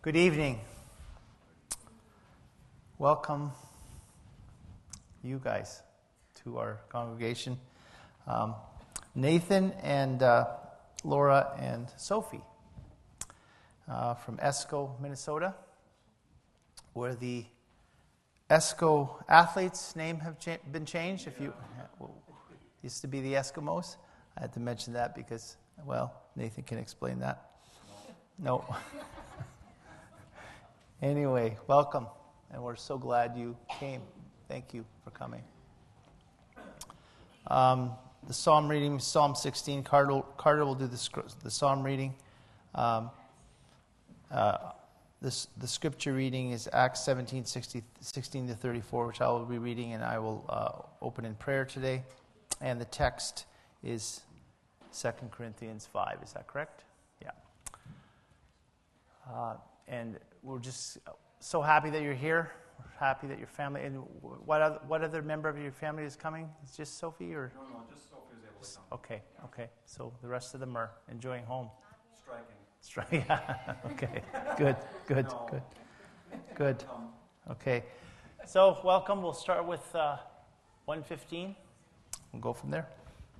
Good evening. Welcome, you guys, to our congregation. Nathan and Laura and Sophie from Esco, Minnesota, where the Esco athletes' name have been changed. If you used to be the Eskimos, I had to mention that because, well, Nathan can explain that. No. Anyway, welcome, and we're so glad you came. Thank you for coming. The psalm reading, Psalm 16. Carter will do the psalm reading. The scripture reading is Acts 17, 16 to 34, which I will be reading, and I will open in prayer today. And the text is 2 Corinthians 5. Is that correct? Yeah. And we're just so happy that you're here. We're happy that your family. And what other member of your family is coming? It's just Sophie, or no, just Sophie is able to come. Okay. So the rest of them are enjoying home. Striking. Yeah. Okay. Good. Okay. So welcome. We'll start with 115. We'll go from there.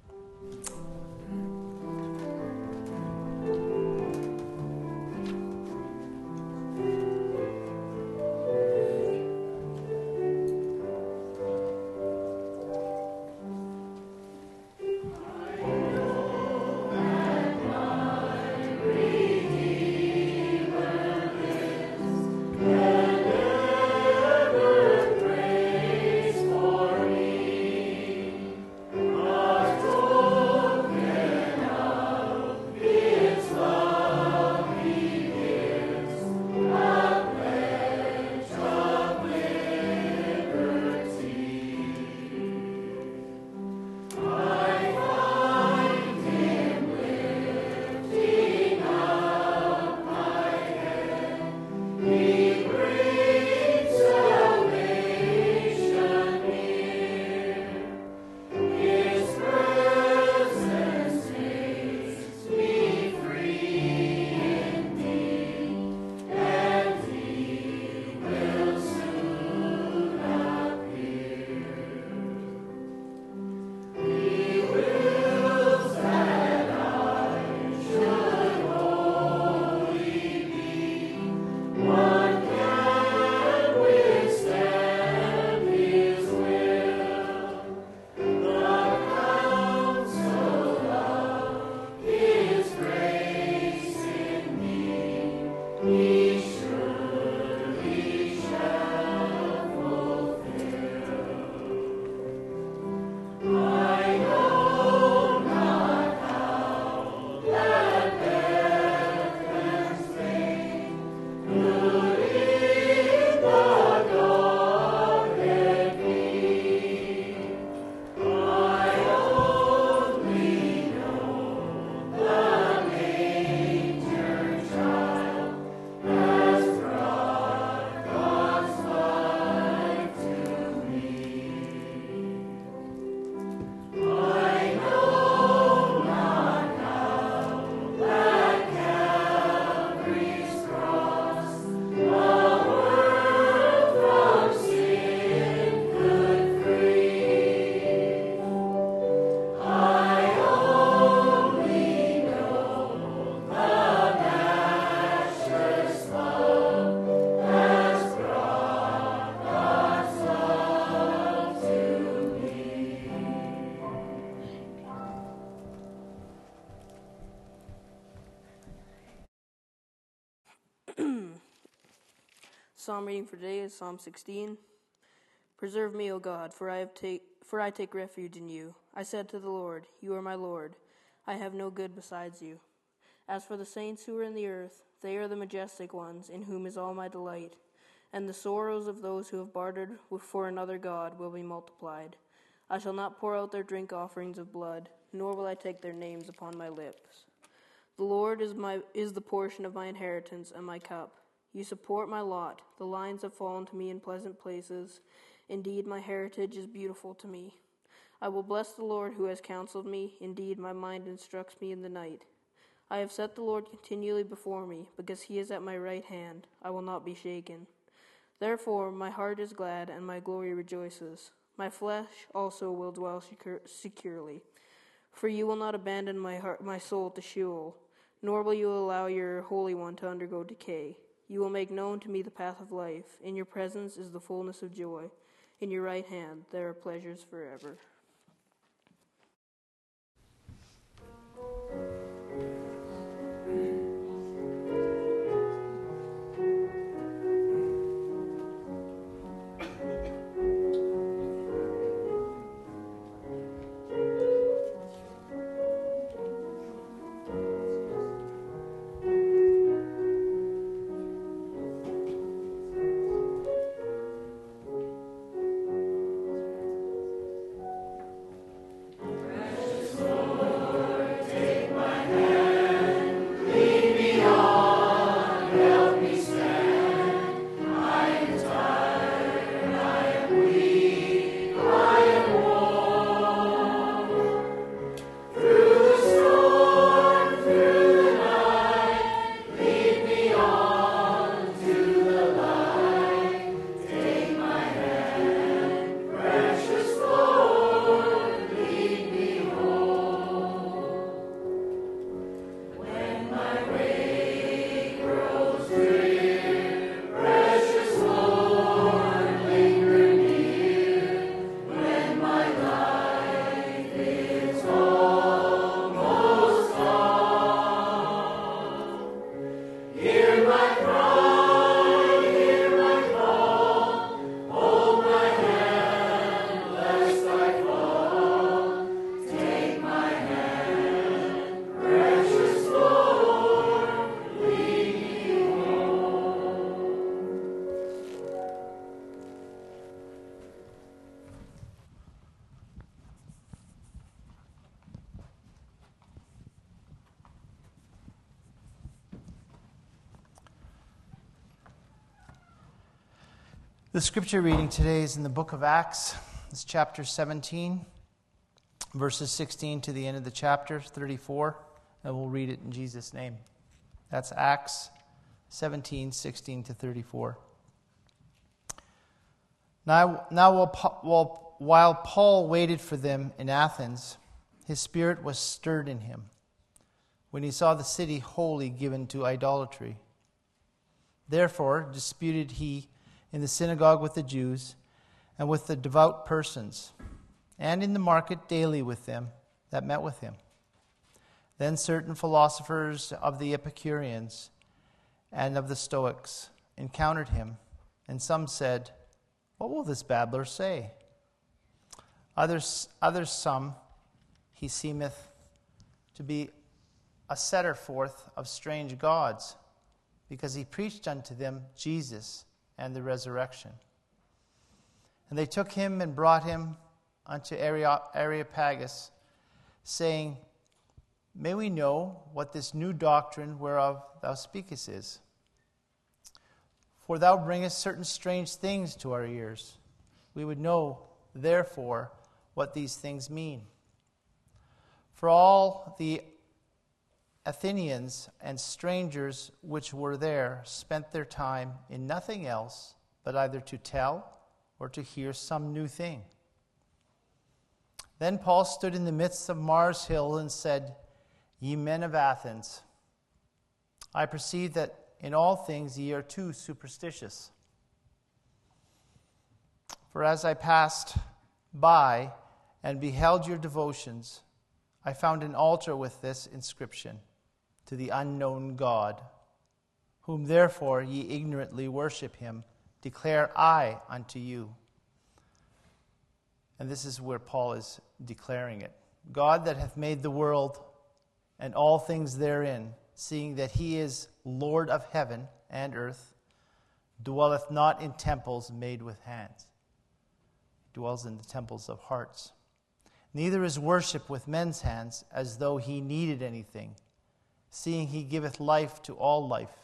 Psalm reading for today is Psalm 16. Preserve me, O God, for I take refuge in you. I said to the Lord, you are my Lord. I have no good besides you. As for the saints who are in the earth, they are the majestic ones, in whom is all my delight. And the sorrows of those who have bartered for another God will be multiplied. I shall not pour out their drink offerings of blood, nor will I take their names upon my lips. The Lord is the portion of my inheritance and my cup. You support my lot. The lines have fallen to me in pleasant places. Indeed, my heritage is beautiful to me. I will bless the Lord who has counseled me. Indeed, my mind instructs me in the night. I have set the Lord continually before me, because he is at my right hand. I will not be shaken. Therefore my heart is glad, and my glory rejoices. My flesh also will dwell securely. For you will not abandon my soul to Sheol, nor will you allow your Holy One to undergo decay. You will make known to me the path of life. In your presence is the fullness of joy. In your right hand there are pleasures forever. The scripture reading today is in the book of Acts. It's chapter 17, verses 16 to the end of the chapter, 34, and we'll read it in Jesus' name. That's Acts 17, 16 to 34. Now while Paul waited for them in Athens, his spirit was stirred in him when he saw the city wholly given to idolatry. Therefore disputed he in the synagogue with the Jews and with the devout persons, and in the market daily with them that met with him. Then certain philosophers of the Epicureans and of the Stoics encountered him, and some said, "What will this babbler say?" Others some, he seemeth to be a setter forth of strange gods, because he preached unto them Jesus and the resurrection. And they took him and brought him unto Areopagus, saying, "May we know what this new doctrine whereof thou speakest is? For thou bringest certain strange things to our ears. We would know, therefore, what these things mean." For all the Athenians and strangers which were there spent their time in nothing else but either to tell or to hear some new thing. Then Paul stood in the midst of Mars Hill and said, "Ye men of Athens, I perceive that in all things ye are too superstitious. For as I passed by and beheld your devotions, I found an altar with this inscription, to the unknown God, whom therefore ye ignorantly worship him, declare I unto you." And this is where Paul is declaring it. "God that hath made the world and all things therein, seeing that he is Lord of heaven and earth, dwelleth not in temples made with hands. He dwells in the temples of hearts. Neither is worship with men's hands, as though he needed anything, seeing he giveth life to all life,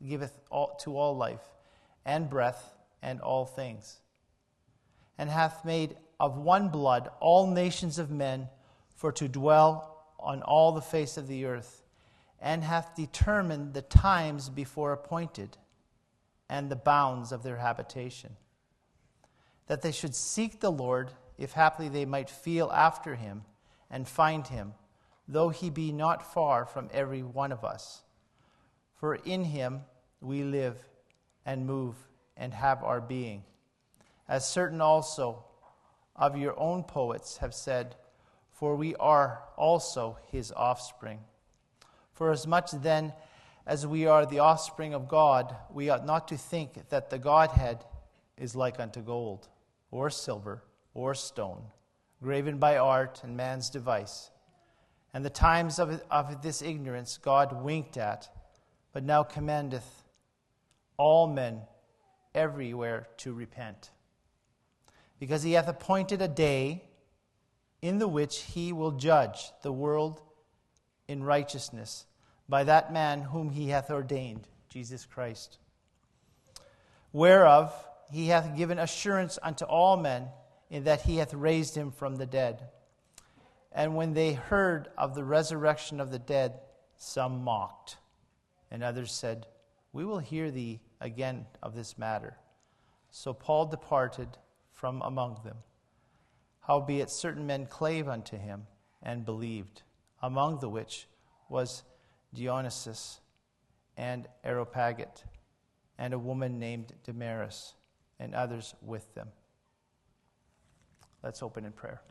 and breath, and all things, and hath made of one blood all nations of men for to dwell on all the face of the earth, and hath determined the times before appointed, and the bounds of their habitation, that they should seek the Lord, if haply they might feel after him, and find him, though he be not far from every one of us. For in him we live and move and have our being. As certain also of your own poets have said, for we are also his offspring. For as much then as we are the offspring of God, we ought not to think that the Godhead is like unto gold, or silver, or stone, graven by art and man's device. And the times of this ignorance God winked at, but now commandeth all men everywhere to repent. Because he hath appointed a day in the which he will judge the world in righteousness by that man whom he hath ordained, Jesus Christ. Whereof he hath given assurance unto all men, in that he hath raised him from the dead. And when they heard of the resurrection of the dead, some mocked, and others said, we will hear thee again of this matter. So Paul departed from among them. Howbeit certain men clave unto him, and believed, among the which was Dionysius and Areopagus, and a woman named Damaris, and others with them. Let's open in prayer.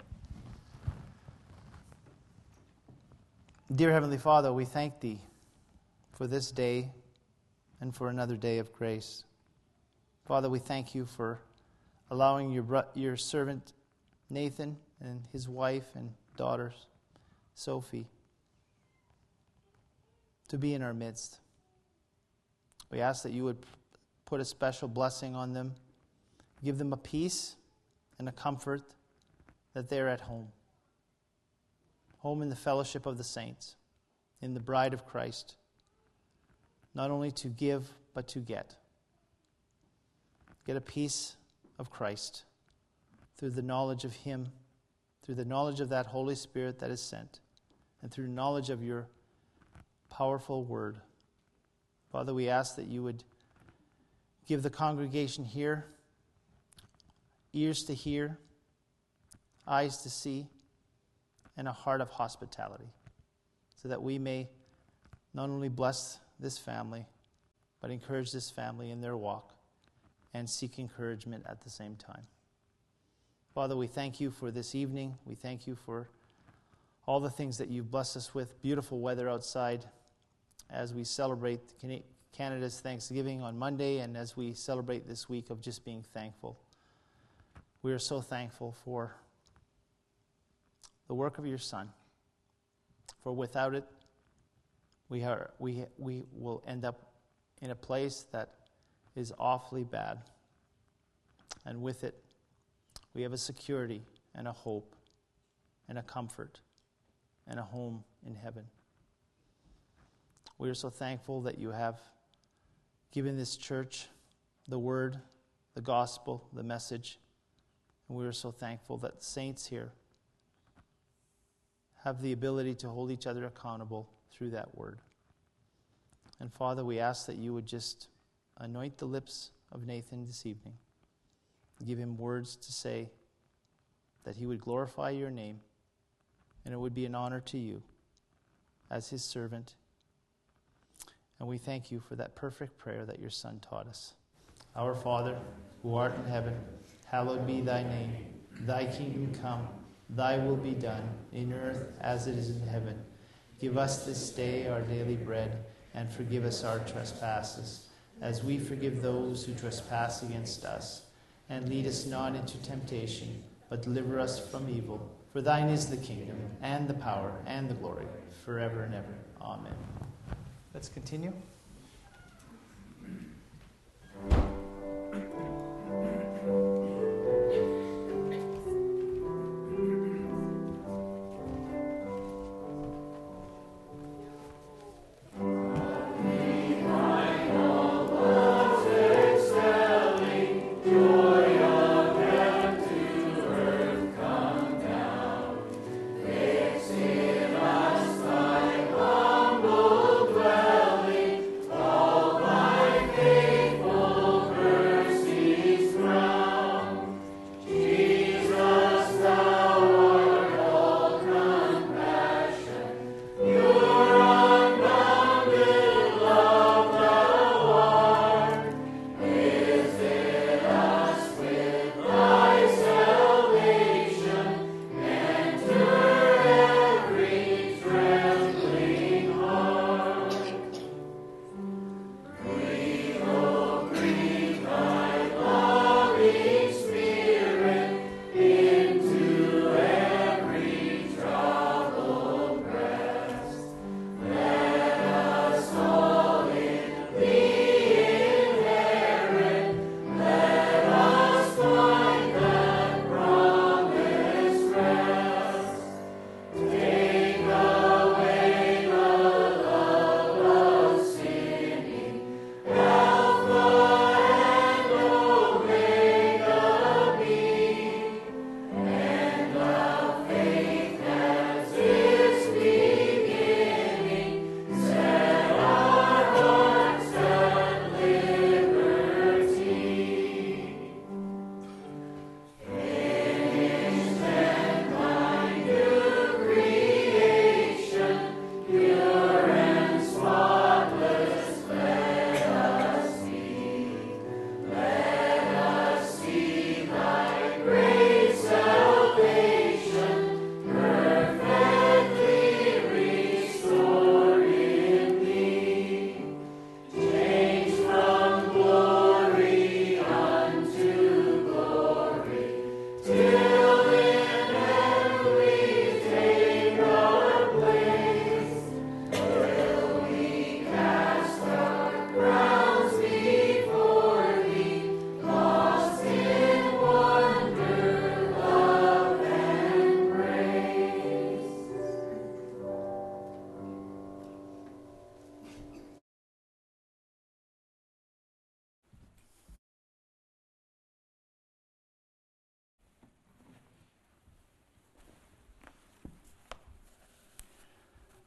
Dear Heavenly Father, we thank Thee for this day and for another day of grace. Father, we thank You for allowing Your servant Nathan and his wife and daughters, Sophie, to be in our midst. We ask that You would put a special blessing on them, give them a peace and a comfort that they're at home. Home in the fellowship of the saints, in the bride of Christ, not only to give, but to get. Get a piece of Christ through the knowledge of Him, through the knowledge of that Holy Spirit that is sent, and through knowledge of Your powerful word. Father, we ask that You would give the congregation here ears to hear, eyes to see, and a heart of hospitality, so that we may not only bless this family, but encourage this family in their walk and seek encouragement at the same time. Father, we thank You for this evening. We thank You for all the things that You've blessed us with. Beautiful weather outside as we celebrate Canada's Thanksgiving on Monday, and as we celebrate this week of just being thankful. We are so thankful for the work of Your Son. For without it, we will end up in a place that is awfully bad. And with it, we have a security and a hope and a comfort and a home in heaven. We are so thankful that You have given this church the word, the gospel, the message. And we are so thankful that saints here have the ability to hold each other accountable through that word. And Father, we ask that You would just anoint the lips of Nathan this evening. Give him words to say, that he would glorify Your name, and it would be an honor to You as His servant. And we thank You for that perfect prayer that Your Son taught us. Our Father, who art in heaven, hallowed be Thy name. Thy kingdom come, Thy will be done, in earth as it is in heaven. Give us this day our daily bread, and forgive us our trespasses, as we forgive those who trespass against us. And lead us not into temptation, but deliver us from evil. For Thine is the kingdom, and the power, and the glory, forever and ever. Amen. Let's continue. Humble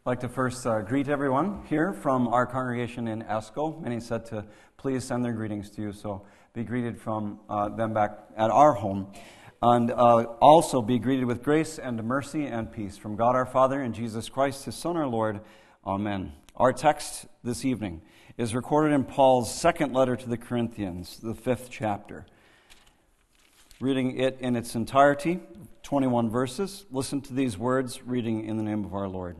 I'd like to first greet everyone here from our congregation in Esco. Many said to please send their greetings to you, so be greeted from them back at our home. And also be greeted with grace and mercy and peace from God our Father and Jesus Christ, His Son, our Lord. Amen. Our text this evening is recorded in Paul's second letter to the Corinthians, the 5th chapter. Reading it in its entirety, 21 verses. Listen to these words, reading in the name of our Lord.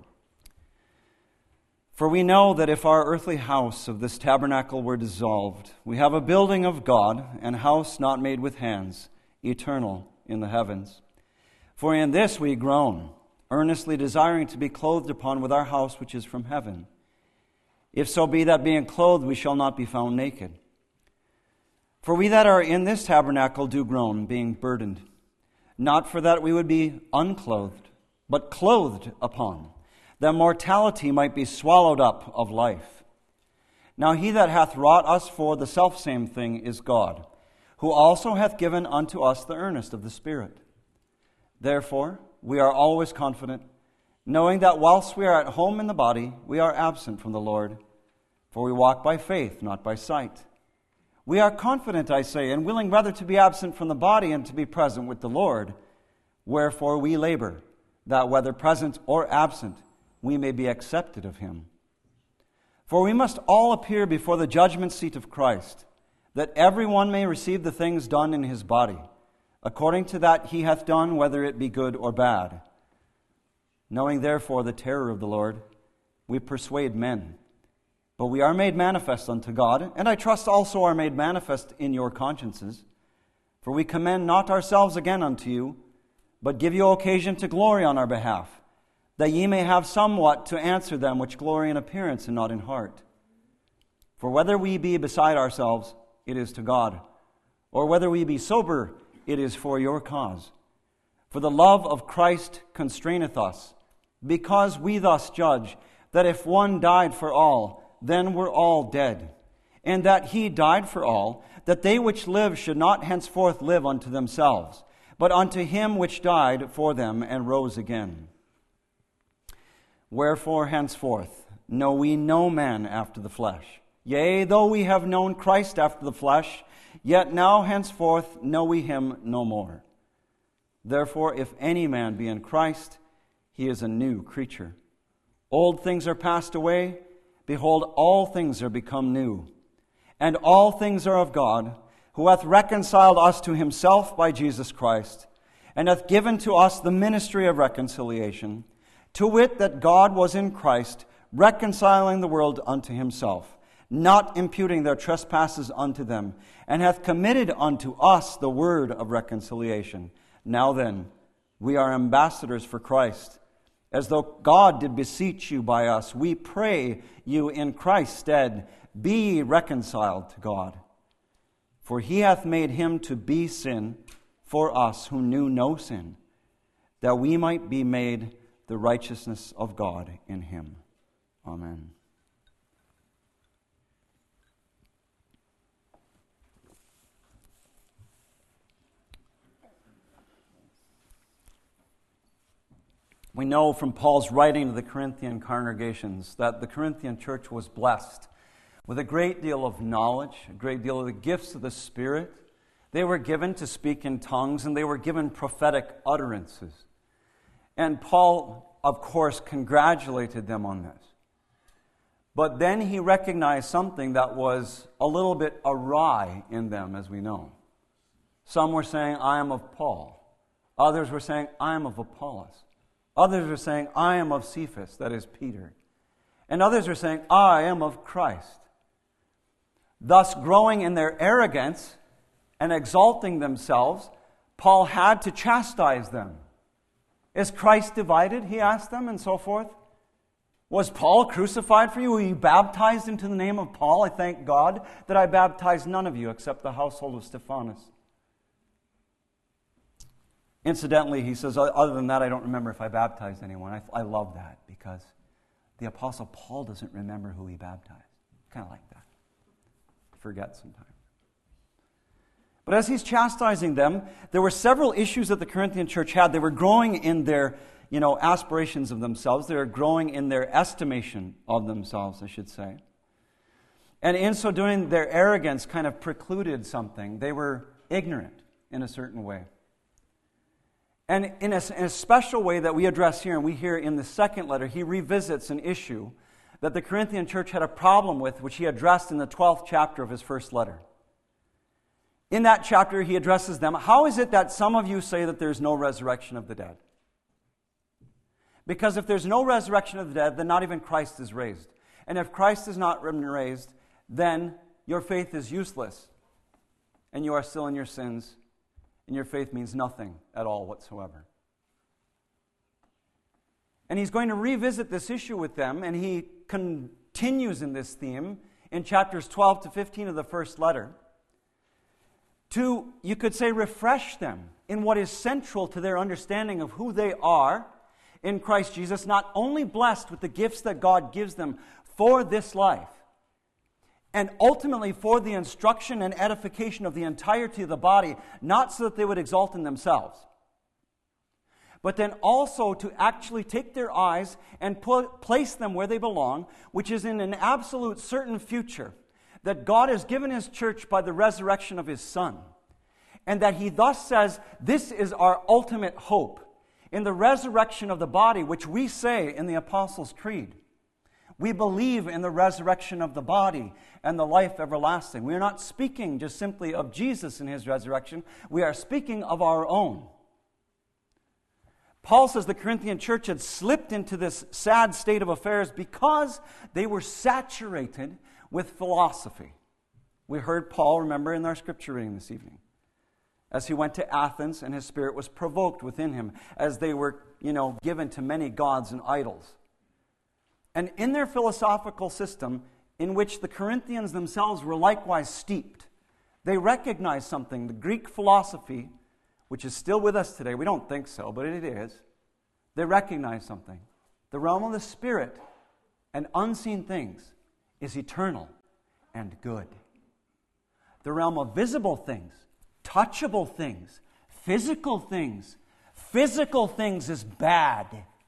For we know that if our earthly house of this tabernacle were dissolved, we have a building of God, an house not made with hands, eternal in the heavens. For in this we groan, earnestly desiring to be clothed upon with our house which is from heaven. If so be that being clothed we shall not be found naked. For we that are in this tabernacle do groan, being burdened, not for that we would be unclothed, but clothed upon, that mortality might be swallowed up of life. Now he that hath wrought us for the selfsame thing is God, who also hath given unto us the earnest of the Spirit. Therefore we are always confident, knowing that whilst we are at home in the body, we are absent from the Lord. For we walk by faith, not by sight. We are confident, I say, and willing rather to be absent from the body and to be present with the Lord. Wherefore we labor, that whether present or absent, we may be accepted of Him. For we must all appear before the judgment seat of Christ, that every one may receive the things done in his body, according to that he hath done, whether it be good or bad. Knowing therefore the terror of the Lord, we persuade men. But we are made manifest unto God, and I trust also are made manifest in your consciences. For we commend not ourselves again unto you, but give you occasion to glory on our behalf, that ye may have somewhat to answer them which glory in appearance and not in heart. For whether we be beside ourselves, it is to God, or whether we be sober, it is for your cause. For the love of Christ constraineth us, because we thus judge, that if one died for all, then were all dead, and that He died for all, that they which live should not henceforth live unto themselves, but unto Him which died for them and rose again. Wherefore henceforth know we no man after the flesh. Yea, though we have known Christ after the flesh, yet now henceforth know we Him no more. Therefore, if any man be in Christ, he is a new creature. Old things are passed away, behold, all things are become new. And all things are of God, who hath reconciled us to Himself by Jesus Christ, and hath given to us the ministry of reconciliation, to wit, that God was in Christ, reconciling the world unto Himself, not imputing their trespasses unto them, and hath committed unto us the word of reconciliation. Now then, we are ambassadors for Christ, as though God did beseech you by us. We pray you in Christ's stead, be reconciled to God. For He hath made Him to be sin for us who knew no sin, that we might be made the righteousness of God in Him. Amen. We know from Paul's writing to the Corinthian congregations that the Corinthian church was blessed with a great deal of knowledge, a great deal of the gifts of the Spirit. They were given to speak in tongues, and they were given prophetic utterances. And Paul, of course, congratulated them on this. But then he recognized something that was a little bit awry in them, as we know. Some were saying, I am of Paul. Others were saying, I am of Apollos. Others were saying, I am of Cephas, that is Peter. And others were saying, I am of Christ. Thus, growing in their arrogance and exalting themselves, Paul had to chastise them. Is Christ divided? He asked them, and so forth. Was Paul crucified for you? Were you baptized into the name of Paul? I thank God that I baptized none of you except the household of Stephanas. Incidentally, he says, other than that, I don't remember if I baptized anyone. I love that because the Apostle Paul doesn't remember who he baptized. Kind of like that. Forget sometimes. But as he's chastising them, there were several issues that the Corinthian church had. They were growing in their, aspirations of themselves. They were growing in their estimation of themselves, I should say. And in so doing, their arrogance kind of precluded something. They were ignorant in a certain way. And in a special way that we address here, and we hear in the second letter, he revisits an issue that the Corinthian church had a problem with, which he addressed in the 12th chapter of his first letter. In that chapter, he addresses them, how is it that some of you say that there's no resurrection of the dead? Because if there's no resurrection of the dead, then not even Christ is raised. And if Christ is not raised, then your faith is useless, and you are still in your sins, and your faith means nothing at all whatsoever. And he's going to revisit this issue with them, and he continues in this theme in chapters 12 to 15 of the first letter to, you could say, refresh them in what is central to their understanding of who they are in Christ Jesus, not only blessed with the gifts that God gives them for this life, and ultimately for the instruction and edification of the entirety of the body, not so that they would exalt in themselves, but then also to actually take their eyes and place them where they belong, which is in an absolute certain future that God has given His church by the resurrection of His Son. And that He thus says, this is our ultimate hope in the resurrection of the body, which we say in the Apostles' Creed. We believe in the resurrection of the body and the life everlasting. We are not speaking just simply of Jesus and His resurrection. We are speaking of our own. Paul says the Corinthian church had slipped into this sad state of affairs because they were saturated with philosophy. We heard Paul, remember, in our scripture reading this evening, as he went to Athens and his spirit was provoked within him as they were, given to many gods and idols. And in their philosophical system, in which the Corinthians themselves were likewise steeped, they recognized something. The Greek philosophy, which is still with us today, we don't think so, but it is. They recognize something. The realm of the spirit and unseen things is eternal and good. The realm of visible things, touchable things, physical things is bad.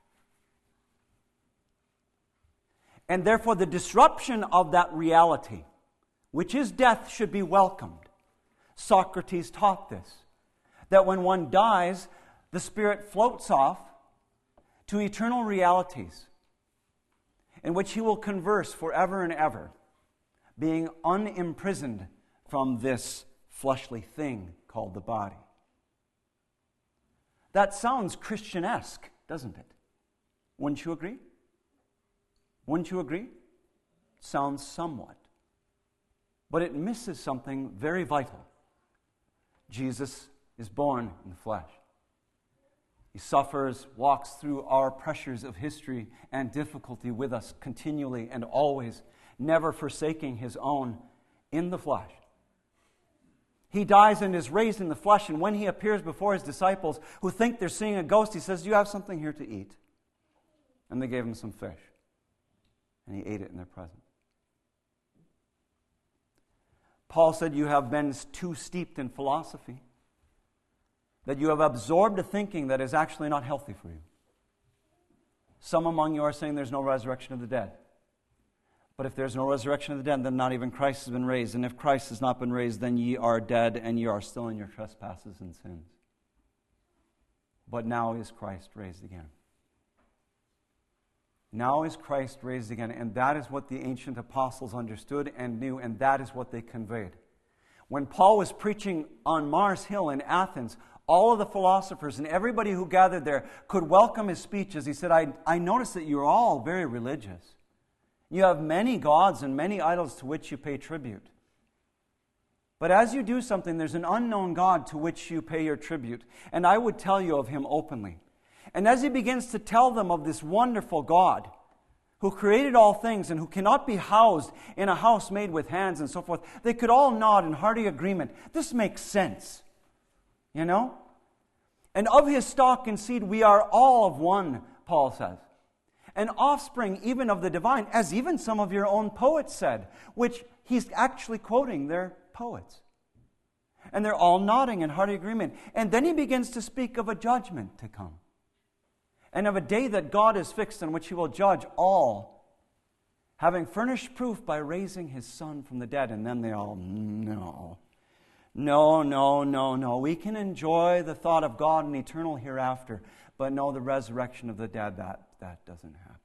And therefore the disruption of that reality, which is death, should be welcomed. Socrates taught this, that when one dies, the spirit floats off to eternal realities in which he will converse forever and ever, being unimprisoned from this fleshly thing called the body. That sounds Christian-esque, doesn't it? Wouldn't you agree? Wouldn't you agree? Sounds somewhat. But it misses something very vital. Jesus is born in the flesh. He suffers, walks through our pressures of history and difficulty with us continually and always, never forsaking His own in the flesh. He dies and is raised in the flesh, and when He appears before His disciples who think they're seeing a ghost, He says, "Do you have something here to eat?" And they gave Him some fish, and He ate it in their presence. Paul said, "You have been too steeped in philosophy, that you have absorbed a thinking that is actually not healthy for you. Some among you are saying there's no resurrection of the dead. But if there's no resurrection of the dead, then not even Christ has been raised. And if Christ has not been raised, then ye are dead, and ye are still in your trespasses and sins. But now is Christ raised again." Now is Christ raised again, and that is what the ancient apostles understood and knew, and that is what they conveyed. When Paul was preaching on Mars Hill in Athens, all of the philosophers and everybody who gathered there could welcome his speech as he said, I notice that you're all very religious. You have many gods and many idols to which you pay tribute. But as you do something, there's an unknown God to which you pay your tribute, and I would tell you of Him openly. And as he begins to tell them of this wonderful God who created all things and who cannot be housed in a house made with hands and so forth, they could all nod in hearty agreement. This makes sense. And of His stock and seed we are all of one, Paul says. An offspring even of the divine, as even some of your own poets said, which he's actually quoting their poets. And they're all nodding in hearty agreement. And then he begins to speak of a judgment to come. And of a day that God has fixed in which he will judge all, having furnished proof by raising his Son from the dead. And then they all, no. We can enjoy the thought of God and eternal hereafter, but no, the resurrection of the dead, that doesn't happen.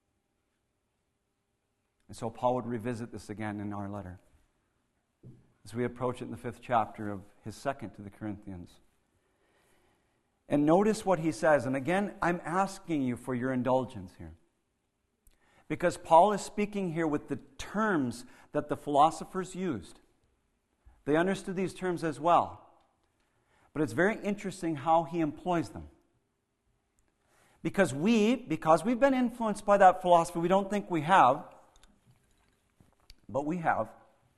And so Paul would revisit this again in our letter as we approach it in the 5th chapter of his second to the Corinthians. And notice what he says. And again, I'm asking you for your indulgence here. Because Paul is speaking here with the terms that the philosophers used. They understood these terms as well. But it's very interesting how he employs them. Because we've been influenced by that philosophy, we don't think we have, but we have.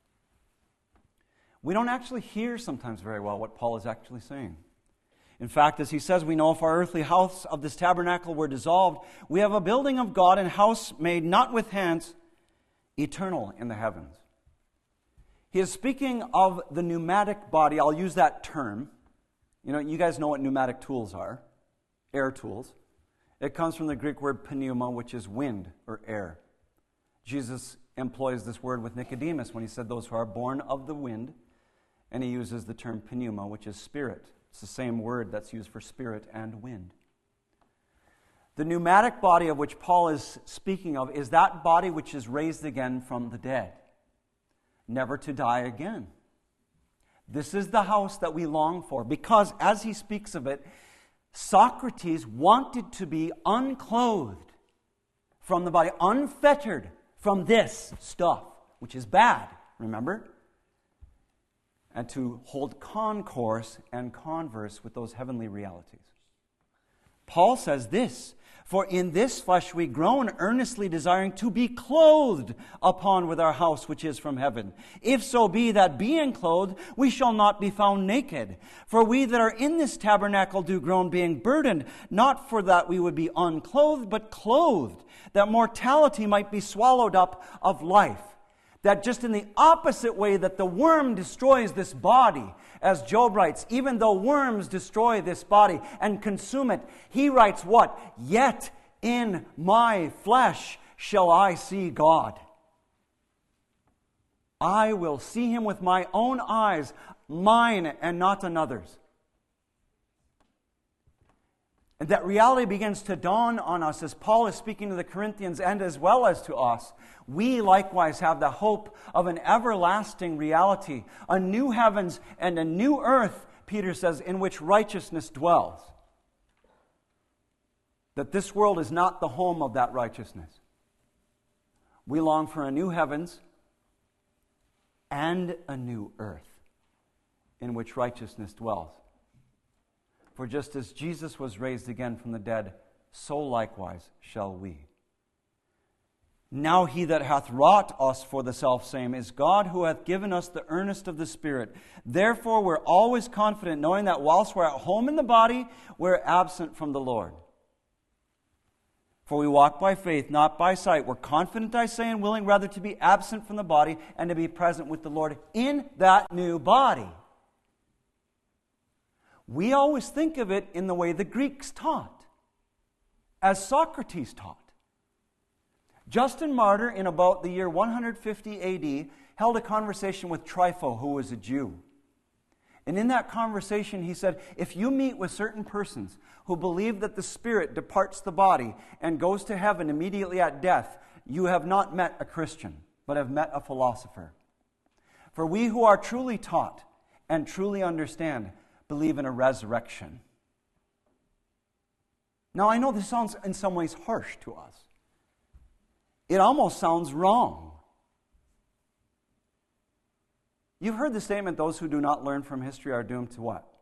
We don't actually hear sometimes very well what Paul is actually saying. In fact, as he says, we know if our earthly house of this tabernacle were dissolved, we have a building of God and house made not with hands, eternal in the heavens. He is speaking of the pneumatic body. I'll use that term. You guys know what pneumatic tools are. Air tools. It comes from the Greek word pneuma, which is wind or air. Jesus employs this word with Nicodemus when he said those who are born of the wind, and he uses the term pneuma, which is spirit. It's the same word that's used for spirit and wind. The pneumatic body of which Paul is speaking of is that body which is raised again from the dead, never to die again. This is the house that we long for, because as he speaks of it, Socrates wanted to be unclothed from the body, unfettered from this stuff, which is bad, remember? And to hold concourse and converse with those heavenly realities. Paul says this, for in this flesh we groan, earnestly desiring to be clothed upon with our house which is from heaven. If so be that being clothed, we shall not be found naked. For we that are in this tabernacle do groan, being burdened, not for that we would be unclothed, but clothed, that mortality might be swallowed up of life. That just in the opposite way that the worm destroys this body, as Job writes, even though worms destroy this body and consume it, he writes what? Yet in my flesh shall I see God. I will see him with my own eyes, mine and not another's. And that reality begins to dawn on us as Paul is speaking to the Corinthians and as well as to us. We likewise have the hope of an everlasting reality, a new heavens and a new earth, Peter says, in which righteousness dwells. That this world is not the home of that righteousness. We long for a new heavens and a new earth in which righteousness dwells. For just as Jesus was raised again from the dead, so likewise shall we. Now he that hath wrought us for the selfsame is God, who hath given us the earnest of the Spirit. Therefore we're always confident, knowing that whilst we're at home in the body, we're absent from the Lord. For we walk by faith, not by sight. We're confident, I say, and willing rather to be absent from the body and to be present with the Lord in that new body. We always think of it in the way the Greeks taught, as Socrates taught. Justin Martyr, in about the year 150 AD, held a conversation with Trypho, who was a Jew. And in that conversation, he said, if you meet with certain persons who believe that the spirit departs the body and goes to heaven immediately at death, you have not met a Christian, but have met a philosopher. For we who are truly taught and truly understand believe in a resurrection. Now, I know this sounds in some ways harsh to us. It almost sounds wrong. You've heard the statement, those who do not learn from history are doomed to what?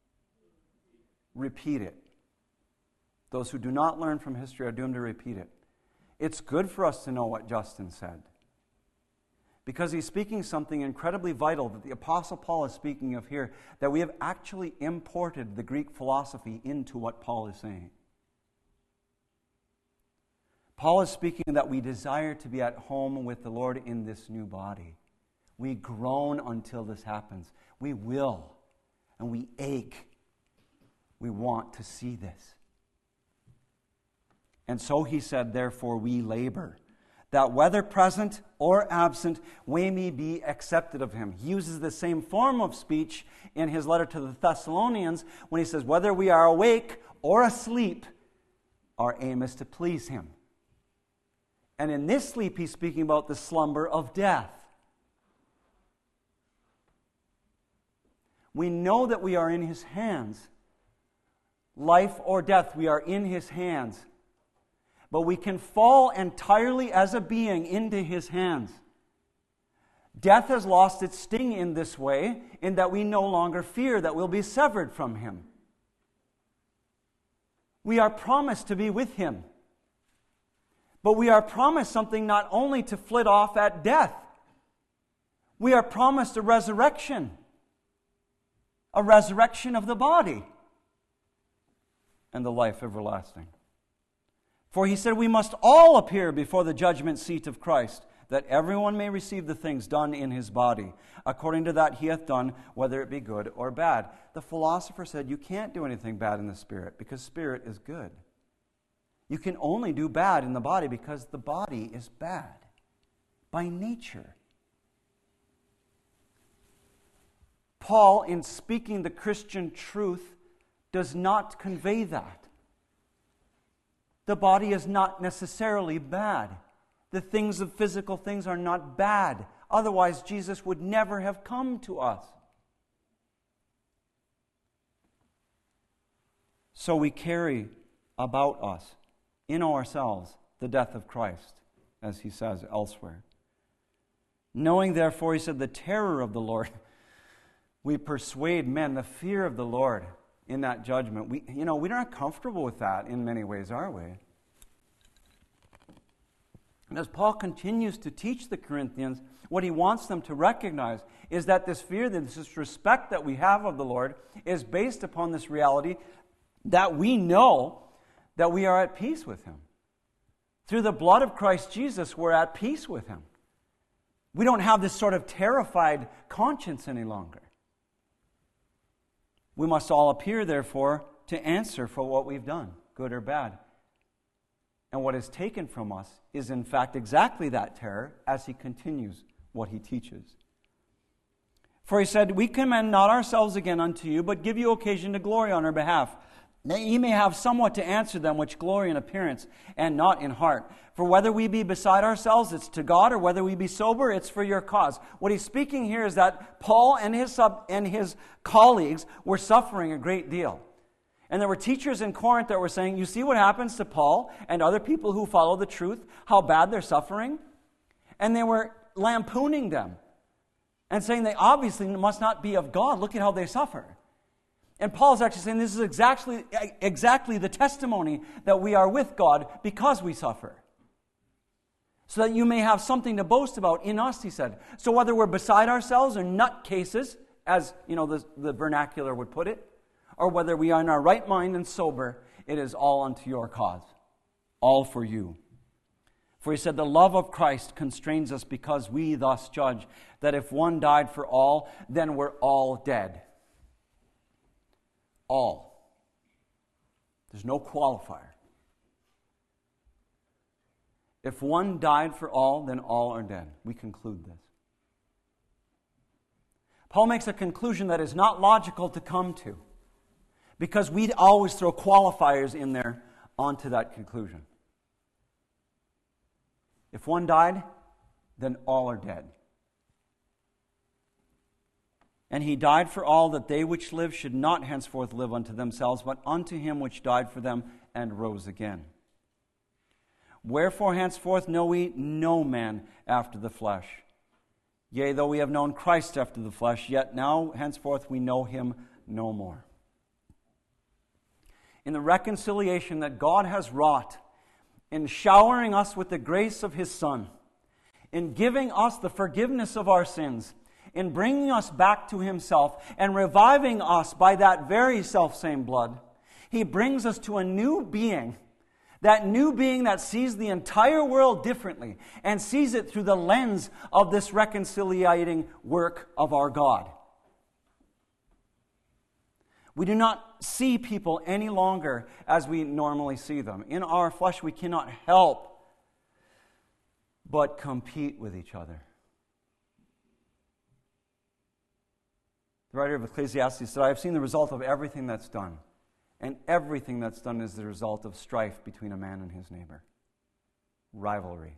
Repeat it. Those who do not learn from history are doomed to repeat it. It's good for us to know what Justin said, because he's speaking something incredibly vital that the Apostle Paul is speaking of here, that we have actually imported the Greek philosophy into what Paul is saying. Paul is speaking that we desire to be at home with the Lord in this new body. We groan until this happens. We will, and we ache. We want to see this. And so he said, therefore we labor, that whether present or absent, we may be accepted of him. He uses the same form of speech in his letter to the Thessalonians when he says, whether we are awake or asleep, our aim is to please him. And in this sleep, he's speaking about the slumber of death. We know that we are in his hands. Life or death, we are in his hands. But we can fall entirely as a being into his hands. Death has lost its sting in this way, in that we no longer fear that we'll be severed from him. We are promised to be with him. But we are promised something not only to flit off at death. We are promised a resurrection of the body, and the life everlasting. For he said, we must all appear before the judgment seat of Christ, that everyone may receive the things done in his body, according to that he hath done, whether it be good or bad. The philosopher said, you can't do anything bad in the spirit, because spirit is good. You can only do bad in the body because the body is bad by nature. Paul, in speaking the Christian truth, does not convey that. The body is not necessarily bad. The things of physical things are not bad. Otherwise, Jesus would never have come to us. So we carry about us, in ourselves, the death of Christ, as he says elsewhere. Knowing, therefore, he said, the terror of the Lord, we persuade men, the fear of the Lord in that judgment. We're not comfortable with that in many ways, are we? And as Paul continues to teach the Corinthians, what he wants them to recognize is that this fear, this respect that we have of the Lord is based upon this reality that we know that we are at peace with him. Through the blood of Christ Jesus, we're at peace with him. We don't have this sort of terrified conscience any longer. We must all appear, therefore, to answer for what we've done, good or bad. And what is taken from us is, in fact, exactly that terror, as he continues what he teaches. For he said, we commend not ourselves again unto you, but give you occasion to glory on our behalf, that ye may have somewhat to answer them which glory in appearance, and not in heart. For whether we be beside ourselves, it's to God, or whether we be sober, it's for your cause. What he's speaking here is that Paul and his colleagues were suffering a great deal. And there were teachers in Corinth that were saying, you see what happens to Paul and other people who follow the truth, how bad they're suffering? And they were lampooning them and saying they obviously must not be of God. Look at how they suffer. And Paul's actually saying this is exactly the testimony that we are with God because we suffer. So that you may have something to boast about in us, he said. So whether we're beside ourselves or nutcases, as the vernacular would put it, or whether we are in our right mind and sober, it is all unto your cause, all for you. For he said, the love of Christ constrains us because we thus judge that if one died for all, then we're all dead. All. There's no qualifier. If one died for all, then all are dead. We conclude this. Paul makes a conclusion that is not logical to come to, because we'd always throw qualifiers in there onto that conclusion. If one died, then all are dead. And he died for all, that they which live should not henceforth live unto themselves, but unto him which died for them and rose again. Wherefore henceforth know we no man after the flesh. Yea, though we have known Christ after the flesh, yet now henceforth we know him no more. In the reconciliation that God has wrought, in showering us with the grace of his Son, in giving us the forgiveness of our sins, in bringing us back to himself and reviving us by that very selfsame blood, he brings us to a new being That new being that sees the entire world differently and sees it through the lens of this reconciliating work of our God. We do not see people any longer as we normally see them. In our flesh, we cannot help but compete with each other. The writer of Ecclesiastes said, I have seen the result of everything that's done. And everything that's done is the result of strife between a man and his neighbor. Rivalry.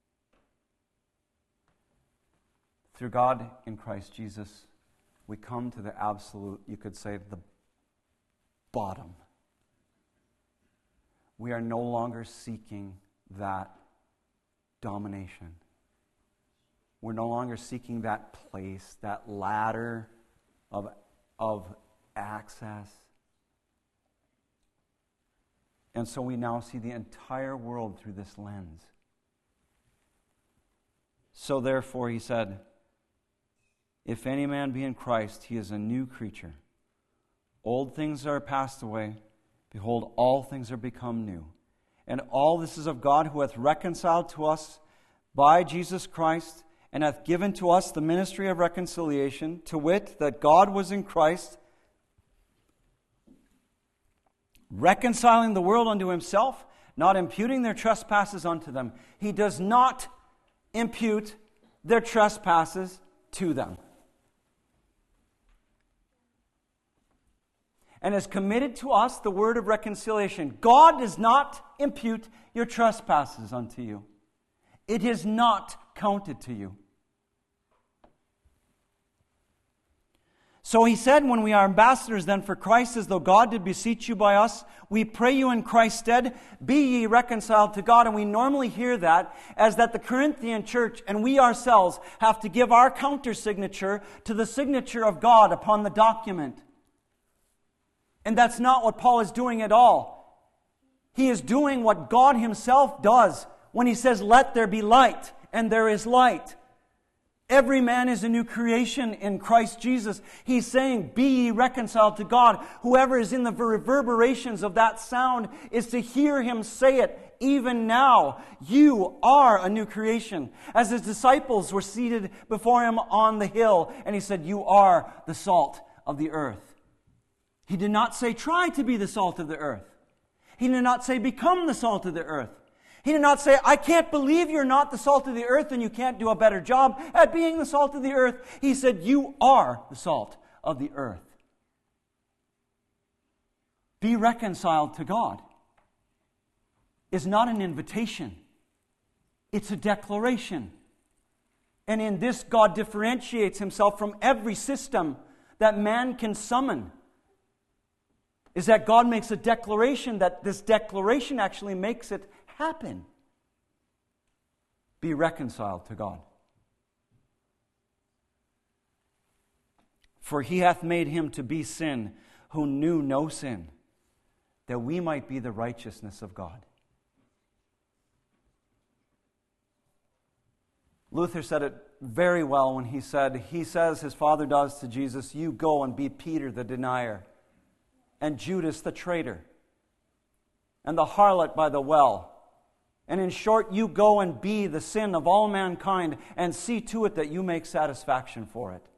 Through God in Christ Jesus, we come to the absolute, you could say, the bottom. We are no longer seeking that domination. We're no longer seeking that place, that ladder of access. And so we now see the entire world through this lens. So therefore, he said, if any man be in Christ, he is a new creature. Old things are passed away. Behold, all things are become new. And all this is of God, who hath reconciled to us by Jesus Christ, and hath given to us the ministry of reconciliation, to wit, that God was in Christ, reconciling the world unto himself, not imputing their trespasses unto them. He does not impute their trespasses to them. And has committed to us the word of reconciliation. God does not impute your trespasses unto you. It is not counted to you. So he said, when we are ambassadors then for Christ, as though God did beseech you by us, we pray you in Christ's stead, be ye reconciled to God. And we normally hear that as that the Corinthian church and we ourselves have to give our counter signature to the signature of God upon the document. And that's not what Paul is doing at all. He is doing what God himself does when he says, let there be light, and there is light. Every man is a new creation in Christ Jesus. He's saying, be ye reconciled to God. Whoever is in the reverberations of that sound is to hear him say it. Even now, you are a new creation. As his disciples were seated before him on the hill, and he said, you are the salt of the earth. He did not say, try to be the salt of the earth. He did not say, become the salt of the earth. He did not say, I can't believe you're not the salt of the earth and you can't do a better job at being the salt of the earth. He said, you are the salt of the earth. Be reconciled to God is not an invitation. It's a declaration. And in this, God differentiates himself from every system that man can summon. Is that God makes a declaration that this declaration actually makes it happen. Be reconciled to God. For he hath made him to be sin who knew no sin, that we might be the righteousness of God. Luther said it very well when he says his Father does to Jesus, you go and be Peter the denier, and Judas the traitor, and the harlot by the well. And in short, you go and be the sin of all mankind and see to it that you make satisfaction for it.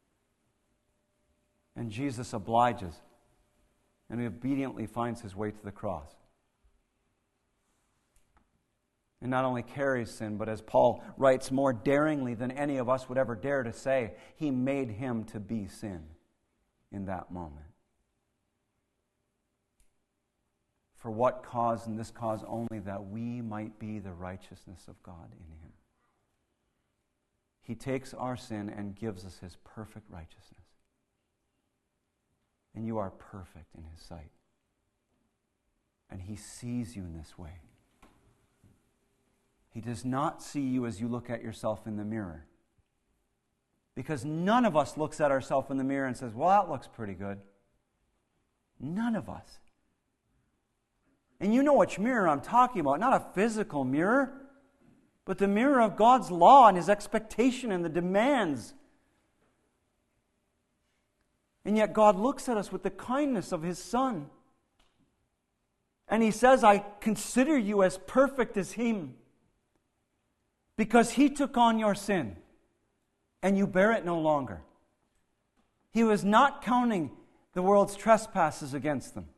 And Jesus obliges and he obediently finds his way to the cross. And not only carries sin, but as Paul writes more daringly than any of us would ever dare to say, he made him to be sin in that moment. For what cause? And this cause only, that we might be the righteousness of God in him. He takes our sin and gives us his perfect righteousness. And you are perfect in his sight. And he sees you in this way. He does not see you as you look at yourself in the mirror. Because none of us looks at ourselves in the mirror and says, well, that looks pretty good. None of us. And you know which mirror I'm talking about. Not a physical mirror, but the mirror of God's law and his expectation and the demands. And yet God looks at us with the kindness of his Son. And he says, I consider you as perfect as him, because he took on your sin, and you bear it no longer. He was not counting the world's trespasses against them.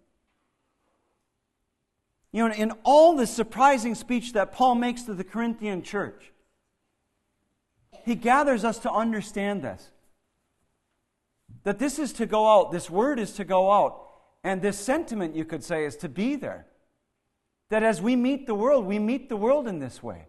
You know, in all this surprising speech that Paul makes to the Corinthian church, he gathers us to understand this. That this is to go out, this word is to go out, and this sentiment, you could say, is to be there. That as we meet the world in this way.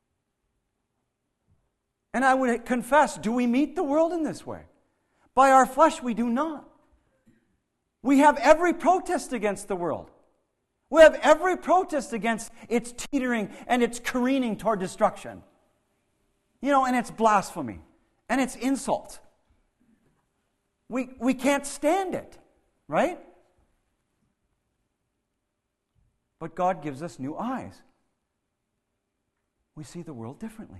And I would confess, do we meet the world in this way? By our flesh, we do not. We have every protest against the world. We have every protest against its teetering and its careening toward destruction. You know, and it's blasphemy. And it's insult. We can't stand it, right? But God gives us new eyes. We see the world differently.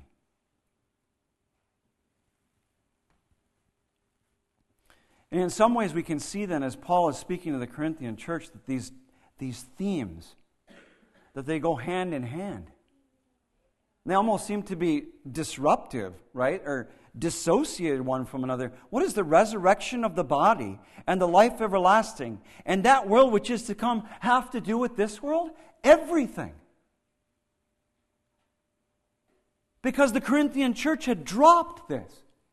And in some ways we can see then, as Paul is speaking to the Corinthian church, that these themes, that they go hand in hand. They almost seem to be disruptive, right? Or dissociated one from another. What is the resurrection of the body and the life everlasting and that world which is to come have to do with this world? Everything. Because the Corinthian church had dropped this.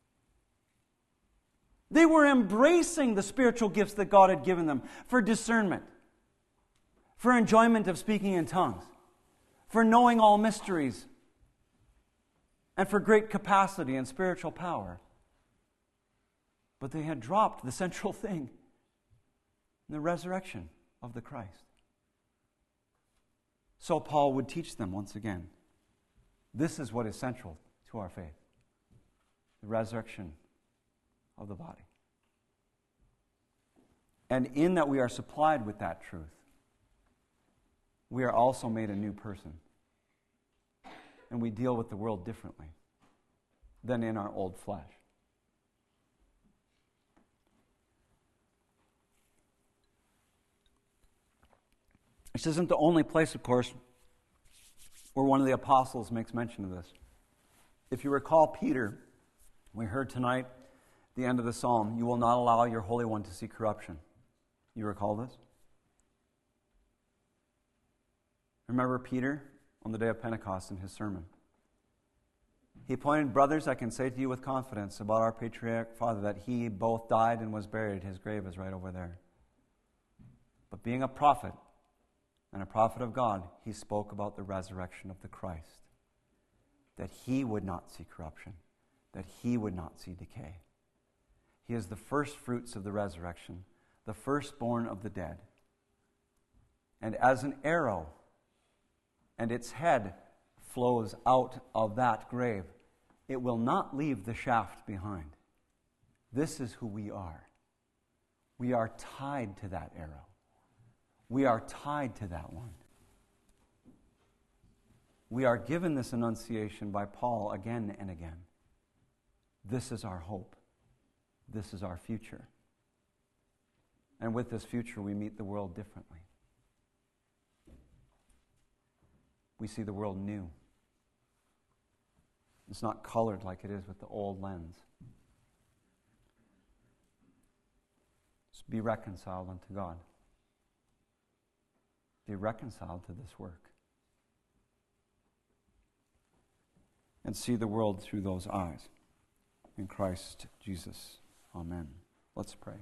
They were embracing the spiritual gifts that God had given them for discernment, for enjoyment of speaking in tongues, for knowing all mysteries, and for great capacity and spiritual power. But they had dropped the central thing, the resurrection of the Christ. So Paul would teach them once again, this is what is central to our faith, the resurrection of the body. And in that we are supplied with that truth, we are also made a new person. And we deal with the world differently than in our old flesh. This isn't the only place, of course, where one of the apostles makes mention of this. If you recall Peter, we heard tonight at the end of the psalm, you will not allow your Holy One to see corruption. You recall this? Remember Peter on the day of Pentecost in his sermon. He pointed, brothers, I can say to you with confidence about our patriarch father that he both died and was buried. His grave is right over there. But being a prophet and a prophet of God, he spoke about the resurrection of the Christ. That he would not see corruption. That he would not see decay. He is the first fruits of the resurrection, the firstborn of the dead. And as an arrow, and its head flows out of that grave, it will not leave the shaft behind. This is who we are. We are tied to that arrow. We are tied to that one. We are given this annunciation by Paul again and again. This is our hope. This is our future. And with this future, we meet the world differently. We see the world new. It's not colored like it is with the old lens. Just be reconciled unto God. Be reconciled to this work. And see the world through those eyes. In Christ Jesus. Amen. Let's pray.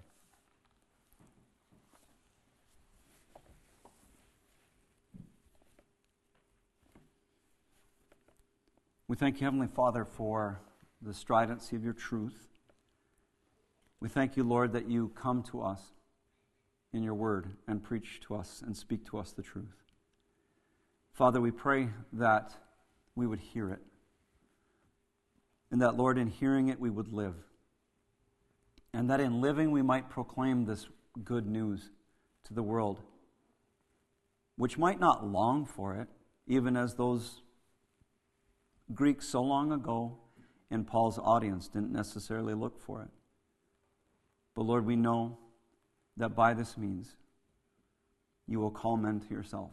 We thank you, Heavenly Father, for the stridency of your truth. We thank you, Lord, that you come to us in your word and preach to us and speak to us the truth. Father, we pray that we would hear it. And that, Lord, in hearing it, we would live. And that in living, we might proclaim this good news to the world, which might not long for it, even as those Greeks so long ago in Paul's audience didn't necessarily look for it. But Lord, we know that by this means you will call men to yourself.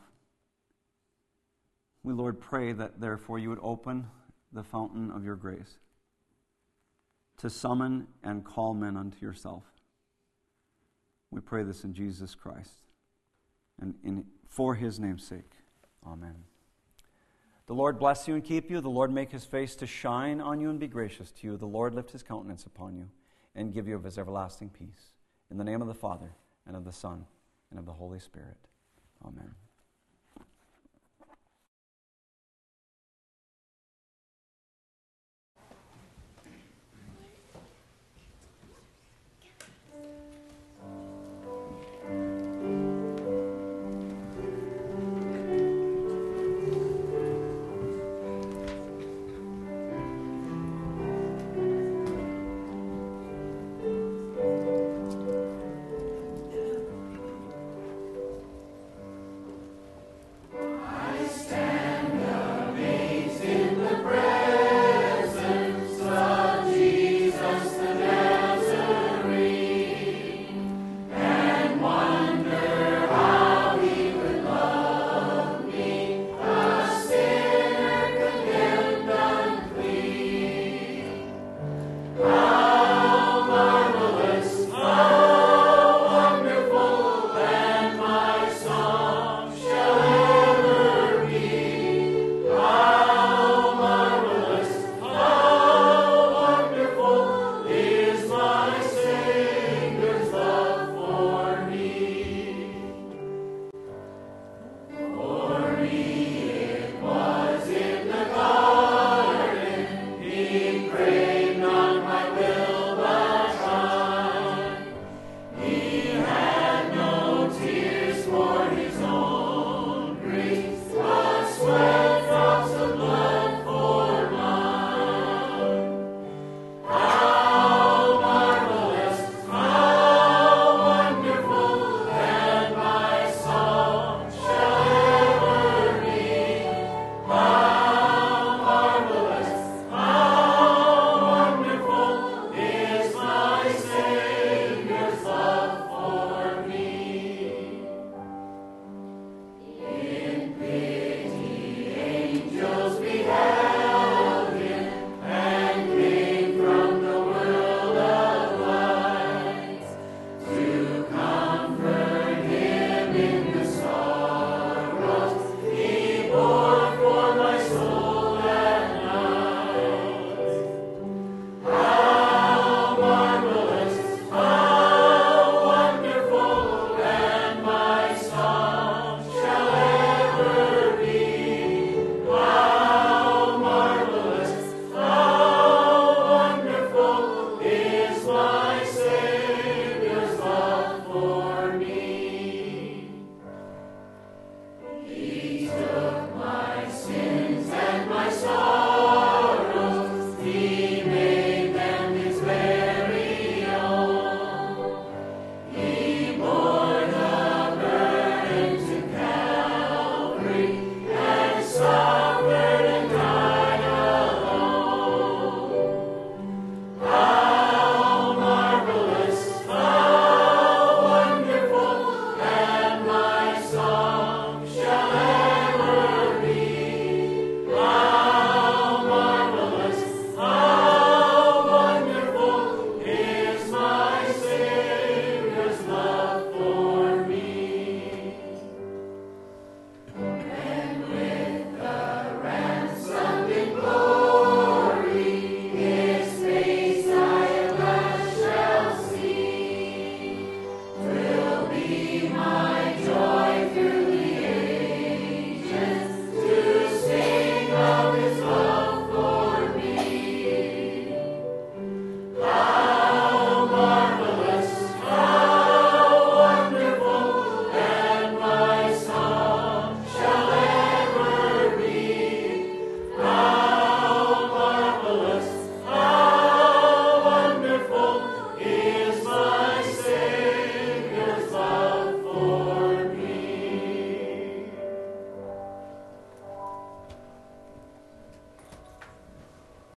We, Lord, pray that therefore you would open the fountain of your grace to summon and call men unto yourself. We pray this in Jesus Christ and for his name's sake. Amen. The Lord bless you and keep you. The Lord make his face to shine on you and be gracious to you. The Lord lift his countenance upon you and give you of his everlasting peace. In the name of the Father, and of the Son, and of the Holy Spirit. Amen.